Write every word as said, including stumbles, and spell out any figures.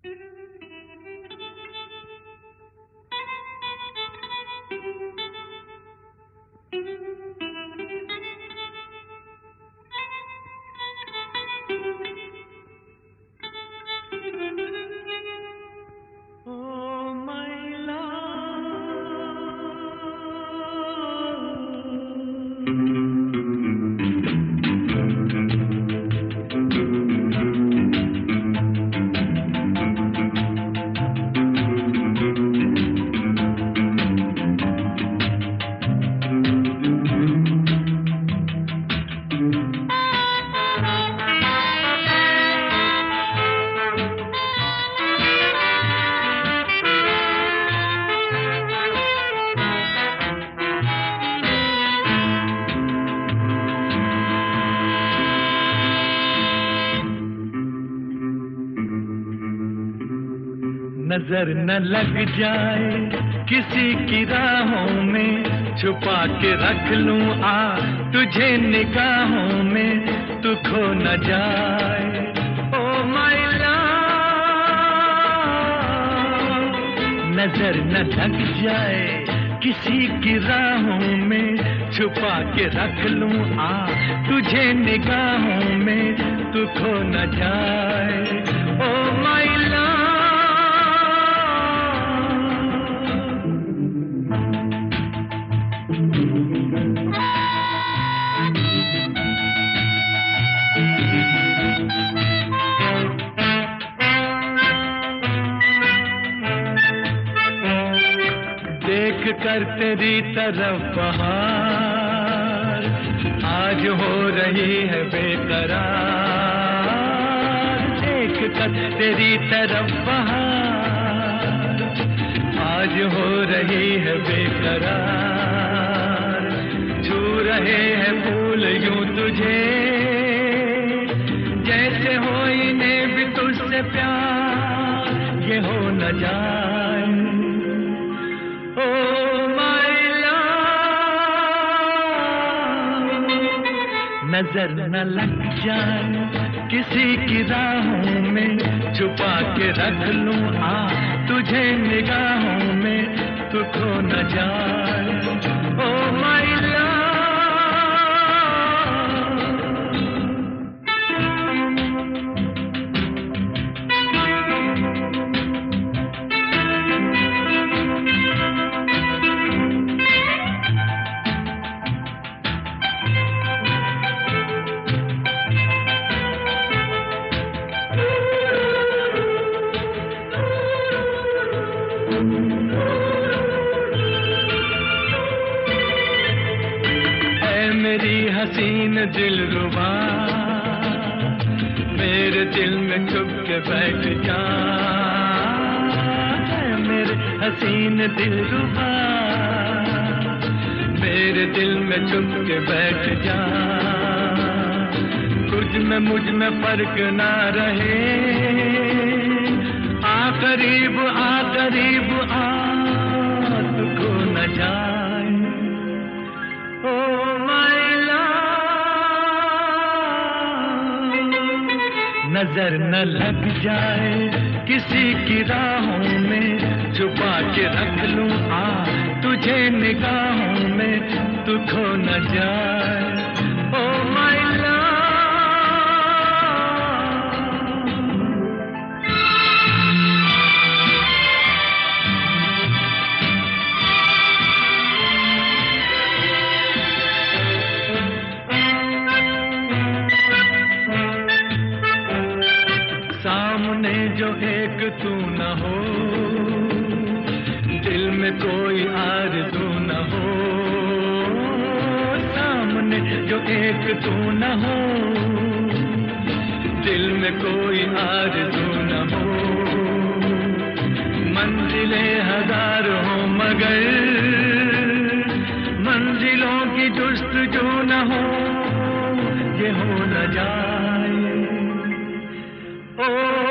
नजर न लग जाए किसी की राहों में, छुपा के रख लूं आ तुझे निगाहों में, तू खो न जाए ओ माय लव। नजर न लग जाए किसी की राहों में, छुपा के रख लूं आ तुझे निगाहों में, तू खो न जाए ओ माय लव। देख कर तेरी तरफ बहार आज हो रही है बेकरार, देख कर तेरी तरफ बहार आज हो रही है बेकरार। छू रहे हैं फूल यूं तुझे जैसे हो इन्हें भी तुझसे प्यार, ये हो न जाए ओ माय लव। नजर न लग जाए किसी की राहों में, छुपा के रख लूं आ तुझे निगाहों में, तू खो न जाए ओ माय लव। मेरी हसीन दिलरुबा मेरे दिल में चुप के बैठ जा, मेरे हसीन दिलरुबा मेरे दिल में चुप के बैठ जा। तुझ में मुझ में फर्क ना रहे, आ करीब आ करीब आ तू खो न जाए ओ माय लव। नजर न लग जाए किसी की राहों में, छुपा के रख लूं आ तुझे निगाहों में, तू खो न जाए ओ माय लव। सामने जो एक तू न हो, दिल में कोई आरज़ू न हो, सामने जो एक तू न हो, दिल में कोई आरज़ू न हो। मंजिलें हजार हो मगर मंजिलों की जुस्तजू न हो, ये हो न जाए ओ